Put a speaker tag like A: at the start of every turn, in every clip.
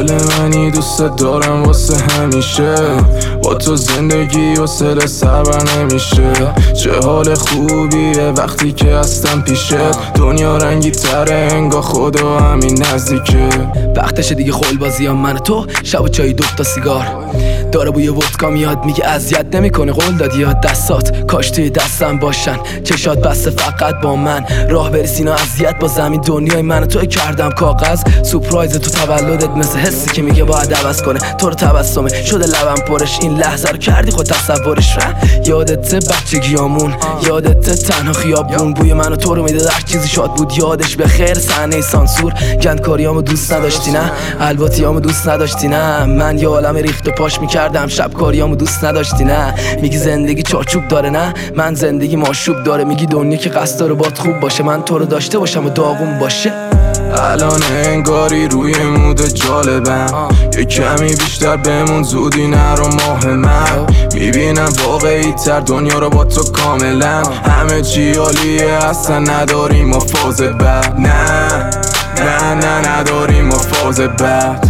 A: گل منی دوست دارم واسه همیشه، با تو زندگی و سر سربر نمیشه. چه حال خوبیه وقتی که هستم پیشت، دنیا رنگی تره انگار خدا همین نزدیکه.
B: وقتشه دیگه خول بازی هم من و تو، شب و چایی دوتا سیگار، داره بوی ودکا میاد میگه اذیت نمیکنه، قول دادی یا دستات کاش توی دستم باشن، چشات بسته فقط با من، راه برسین و اذیت با زمین، دنیای من و توی کردم کاغذ. سورپرایز تو تولدت مثل حسی که میگه باید عوض کنه، تو رو تبسمه شده لبم پرش، این لحظه رو کردی خود تصورش. یادت بچگیامون، یادت تنها خیابون، بوی من و تو رو میداد هر چیزی شاد بود یادش به خیر. صحنه سانسور، گندکاریامو دوست نداشتی نه، الباتیامو دوست نداشتی نه، من یه عالم ریخت و پاش میکردم، شب کاریامو دوست نداشتی نه. میگی زندگی چارچوب داره نه، من زندگی ماشوب داره، میگی دنیا که قصد داره باد خوب باشه، من تو رو داشته باشم و داغون باشه.
A: الان انگاری روی مود جالبم، یه کمی بیشتر بمون زودی نرو ماه من، میبینم واقعی تر دنیا رو با تو کاملا، همه چی عالیه اصلا نداریم ما فاز بد، نه نداریم ما فاز بد.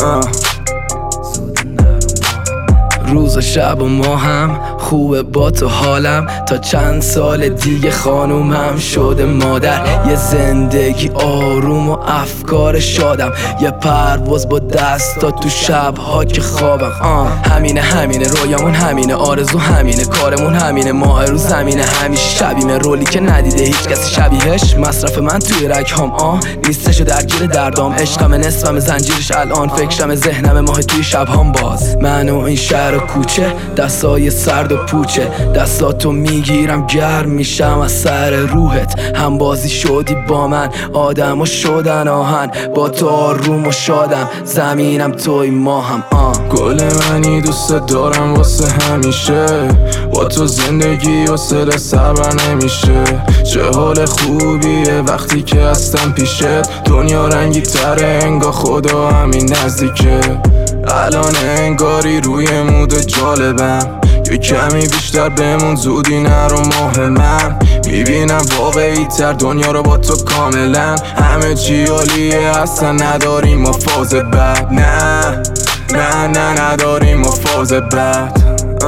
B: روز و شب و ما هم خوبه با تو حالم، تا چند سال دیگه خانومم شده مادر، یه زندگی آروم و افکار شادم، یه پرواز با دستات تو شبها که خوابم. همینه رویامون، همینه آرزو، همینه کارمون، همینه ماه رو زمینه، همیشه شبیمه رولی که ندیده هیچ کسی شبیهش، مصرف من توی رگهام نیستش و درگیر دردام، عشقم نصفم زنجیرش الان، فکرم ذهنم ماه توی شبهام باز، من و این شهر و کوچه، دستای سرد و پوچه، دستاتو میگیرم گرم میشم از سر روحت، هم بازی شدی با من، آدم و شدن آهن، با تو آروم و شادم، زمینم توی ماهم.
A: گل منی دوست دارم واسه همیشه، با تو زندگی و سر سربر نمیشه. چه حال خوبیه وقتی که هستم پیشت، دنیا رنگی تره انگار خدا همین نزدیکه. الان انگاری روی مود جالبم، یه کمی بیشتر بمون زودی نرو ماه من، میبینم واقعی تر دنیا رو با تو کاملا، همه چی عالیه اصلا نداریم ما فاز بد، نه نداریم ما فاز بد.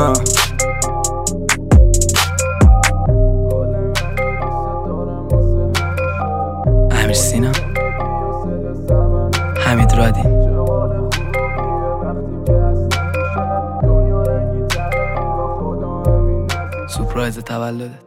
B: امیر سینا، حمید رادین. سورپرایز تولدت.